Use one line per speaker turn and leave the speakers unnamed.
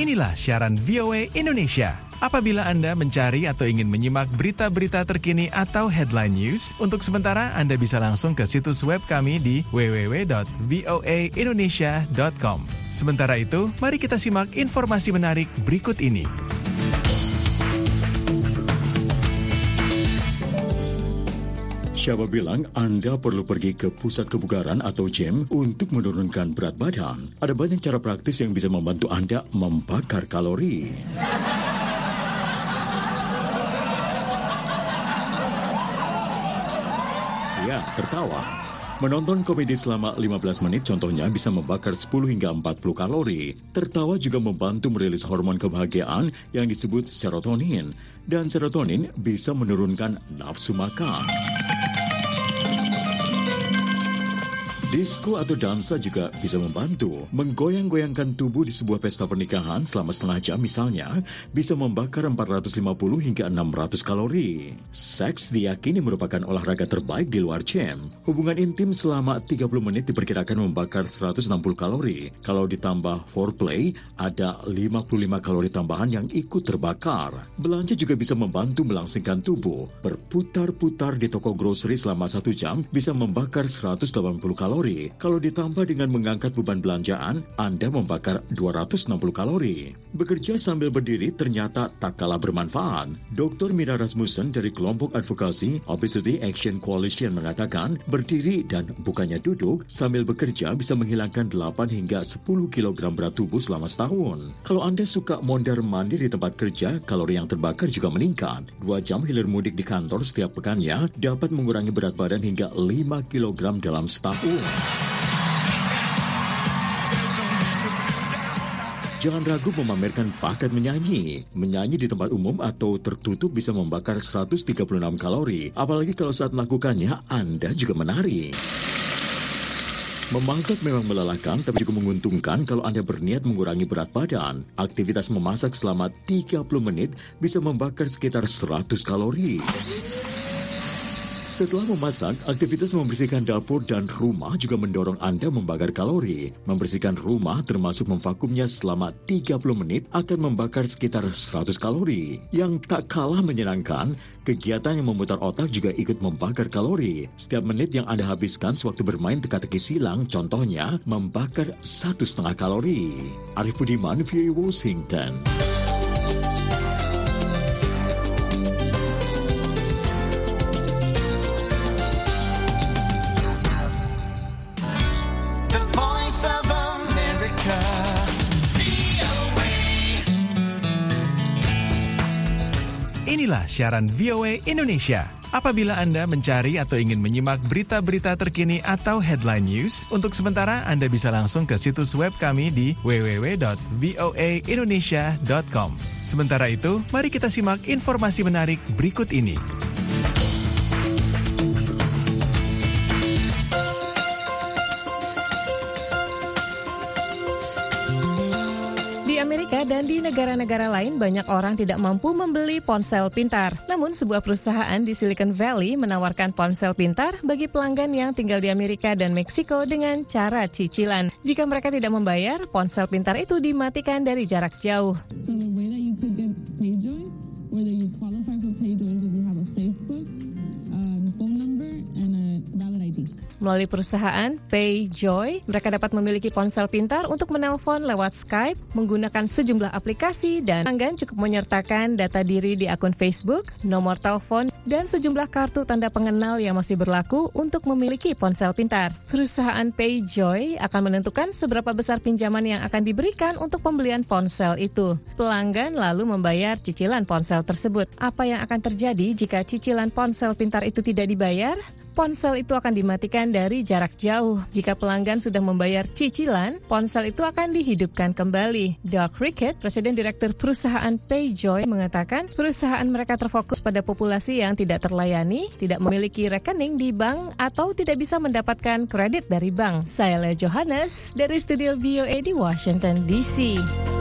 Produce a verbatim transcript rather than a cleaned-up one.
Inilah siaran V O A Indonesia. Apabila Anda mencari atau ingin menyimak berita-berita terkini atau headline news, untuk sementara Anda bisa langsung ke situs web kami di w w w dot voa indonesia dot com. Sementara itu, mari kita simak informasi menarik berikut ini.
Siapa bilang Anda perlu pergi ke pusat kebugaran atau gym untuk menurunkan berat badan? Ada banyak cara praktis yang bisa membantu Anda membakar kalori. Ya, tertawa. Menonton komedi selama lima belas menit contohnya bisa membakar sepuluh hingga empat puluh kalori. Tertawa juga membantu merilis hormon kebahagiaan yang disebut serotonin. Dan serotonin bisa menurunkan nafsu makan. Disko atau dansa juga bisa membantu. Menggoyang-goyangkan tubuh di sebuah pesta pernikahan selama setengah jam misalnya bisa membakar empat ratus lima puluh hingga enam ratus kalori. Seks diyakini merupakan olahraga terbaik di luar gym. Hubungan intim selama tiga puluh menit diperkirakan membakar seratus enam puluh kalori. Kalau ditambah foreplay, ada lima puluh lima kalori tambahan yang ikut terbakar. Belanja juga bisa membantu melangsingkan tubuh. Berputar-putar di toko grocery selama satu jam bisa membakar seratus delapan puluh kalori. Kalau ditambah dengan mengangkat beban belanjaan, Anda membakar dua ratus enam puluh kalori. Bekerja sambil berdiri ternyata tak kalah bermanfaat. doktor Mira Rasmussen dari kelompok advokasi Obesity Action Coalition mengatakan, berdiri dan bukannya duduk sambil bekerja bisa menghilangkan delapan hingga sepuluh kilogram berat tubuh selama setahun. Kalau Anda suka mondar-mandir di tempat kerja, kalori yang terbakar juga meningkat. Dua jam hilir mudik di kantor setiap pekannya dapat mengurangi berat badan hingga lima kilogram dalam setahun. Jangan ragu memamerkan bakat menyanyi. Menyanyi di tempat umum atau tertutup bisa membakar seratus tiga puluh enam kalori. Apalagi kalau saat melakukannya, Anda juga menari. Memasak memang melelahkan, tapi juga menguntungkan kalau Anda berniat mengurangi berat badan. Aktivitas memasak selama tiga puluh menit bisa membakar sekitar seratus kalori. Setelah memasak, aktivitas membersihkan dapur dan rumah juga mendorong Anda membakar kalori. Membersihkan rumah termasuk memvakumnya selama tiga puluh menit akan membakar sekitar seratus kalori. Yang tak kalah menyenangkan, kegiatan yang memutar otak juga ikut membakar kalori. Setiap menit yang Anda habiskan sewaktu bermain teka-teki silang, contohnya, membakar satu setengah kalori. Arif Budiman, V O A Washington.
Inilah siaran V O A Indonesia. Apabila Anda mencari atau ingin menyimak berita-berita terkini atau headline news, untuk sementara Anda bisa langsung ke situs web kami di w w w dot voa indonesia dot com. Sementara itu, mari kita simak informasi menarik berikut ini.
Di Amerika dan di negara-negara lain, banyak orang tidak mampu membeli ponsel pintar. Namun, sebuah perusahaan di Silicon Valley menawarkan ponsel pintar bagi pelanggan yang tinggal di Amerika dan Meksiko dengan cara cicilan. Jika mereka tidak membayar, ponsel pintar itu dimatikan dari jarak jauh.
So the way that you could get PayJoy, whether you qualify for PayJoy if you have a Facebook, um, phone number, and a valid I D.
Melalui perusahaan PayJoy, mereka dapat memiliki ponsel pintar untuk menelpon lewat Skype, menggunakan sejumlah aplikasi, dan pelanggan cukup menyertakan data diri di akun Facebook, nomor telepon, dan sejumlah kartu tanda pengenal yang masih berlaku untuk memiliki ponsel pintar. Perusahaan PayJoy akan menentukan seberapa besar pinjaman yang akan diberikan untuk pembelian ponsel itu. Pelanggan lalu membayar cicilan ponsel tersebut. Apa yang akan terjadi jika cicilan ponsel pintar itu tidak dibayar? Ponsel itu akan dimatikan dari jarak jauh. Jika pelanggan sudah membayar cicilan, ponsel itu akan dihidupkan kembali. Doug Rickett, Presiden Direktur Perusahaan PayJoy, mengatakan perusahaan mereka terfokus pada populasi yang tidak terlayani, tidak memiliki rekening di bank, atau tidak bisa mendapatkan kredit dari bank. Saya Lea Johannes dari studio V O A di Washington D C.